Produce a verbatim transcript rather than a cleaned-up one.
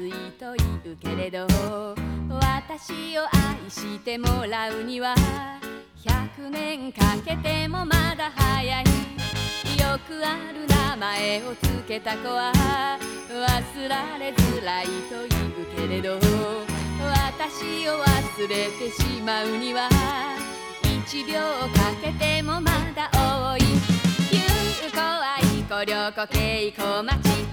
いというけれど、私を愛してもらうにはひゃくねんかけてもまだ早い。よくある名前をつけた子は忘られづらいというけれど、私を忘れてしまうにはいちびょうかけてもまだ多い。ゆうこあいこりょうこけいこまち